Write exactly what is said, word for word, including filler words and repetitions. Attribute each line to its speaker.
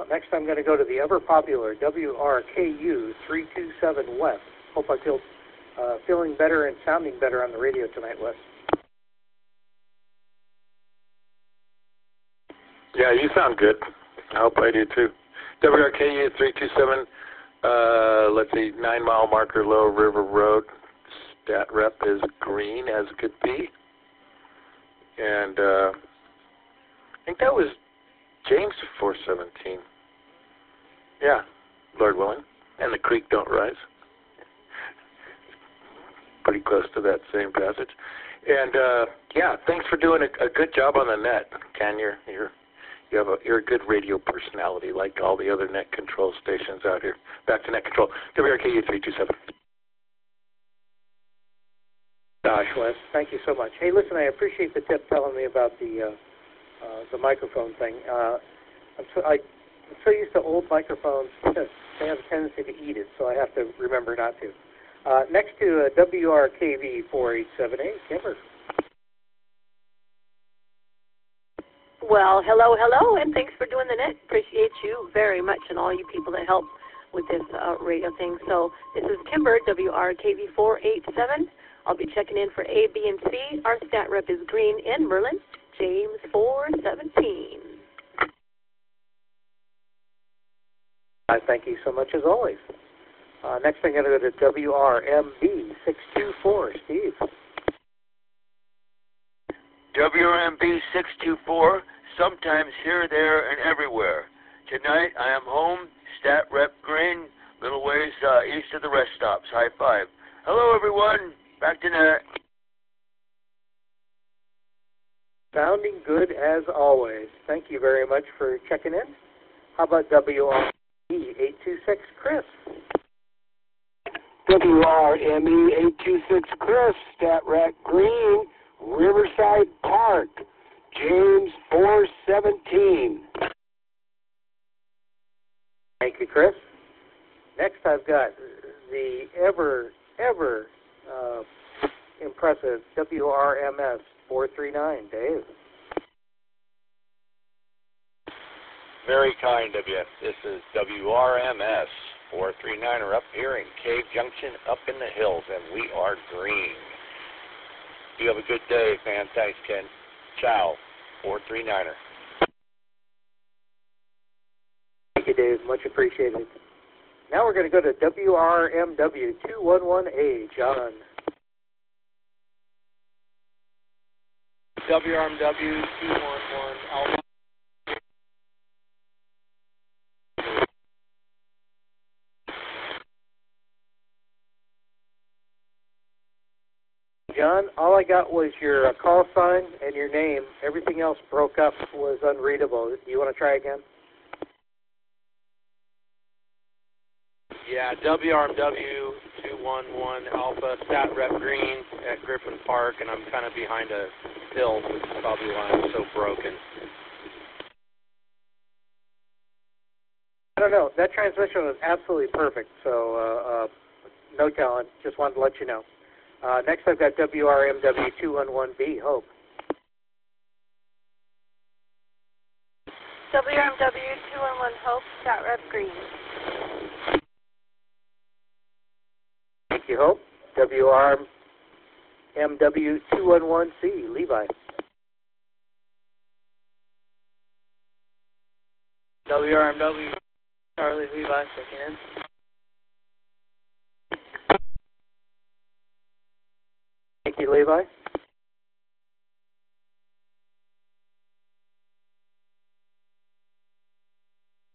Speaker 1: next I'm going to go to the ever-popular W R K U three two seven West. Hope I feel uh, feeling better and sounding better on the radio tonight, Wes.
Speaker 2: Yeah, you sound good. I hope I do too. W R K U three two seven, uh, let's see, nine mile marker, Low River Road. Stat rep is green as could be. And uh, I think that was James four seventeen. Yeah, Lord willing. And the creek don't rise. Pretty close to that same passage. And uh, yeah, thanks for doing a, a good job on the net, Ken. You're, you're, you have a, you're a good radio personality like all the other net control stations out here. Back to net control. W R K U three two seven.
Speaker 1: Gosh, Wes, thank you so much. Hey, listen, I appreciate the tip telling me about the uh, uh, the microphone thing. Uh, I'm, so, I, I'm so used to old microphones, they have a tendency to eat it, so I have to remember not to. Uh, next to uh, W R K V four eight seven eight, Kimber.
Speaker 3: Well, hello, hello, and thanks for doing the net. Appreciate you very much and all you people that help with this uh, radio thing. So this is Kimber, W R K V four eight seven. I'll be checking in for A, B, and C. Our stat rep is green in Merlin, James four seventeen.
Speaker 1: I thank you so much as always. Uh, next I'm going to go to W R M B six two four, Steve.
Speaker 4: W R M B six two four, sometimes here, there, and everywhere. Tonight I am home, stat rep green, little ways uh, east of the rest stops. High five. Hello, everyone. Back to net.
Speaker 1: Sounding good as always. Thank you very much for checking in. How about W R M E eight two six, Chris?
Speaker 5: W R M E eight two six, Chris, stat rep green, Riverside Park, James four seventeen.
Speaker 1: Thank you, Chris. Next I've got the ever, ever uh, impressive W R M S four three nine, Dave.
Speaker 6: Very kind of you. This is W R M S four three nine er up here in Cave Junction up in the hills, and we are green. You have a good day, fan. Thanks, Ken. Ciao, four three nine er.
Speaker 1: Thank you, Dave. Much appreciated. Now we're going to go to W R M W two one one A, John.
Speaker 7: W R M W two one one Alpha.
Speaker 1: John, all I got was your uh, call sign and your name. Everything else broke up, was unreadable. Do you want to try again?
Speaker 7: Yeah, W R M W two one one Alpha, stat rep green at Griffin Park, and I'm kind of behind a hill, which is probably why I'm so broken.
Speaker 1: I don't know. That transmission was absolutely perfect, so uh, uh, no talent. Just wanted to let you know. Uh, next, I've got W R M W two one one B, Hope.
Speaker 3: W R M W two one one Hope, stat rep green.
Speaker 1: Thank you, Hope. W R M W two one one C, Levi.
Speaker 7: W R M W Charlie Levi, checking in.
Speaker 1: Thank you, Levi.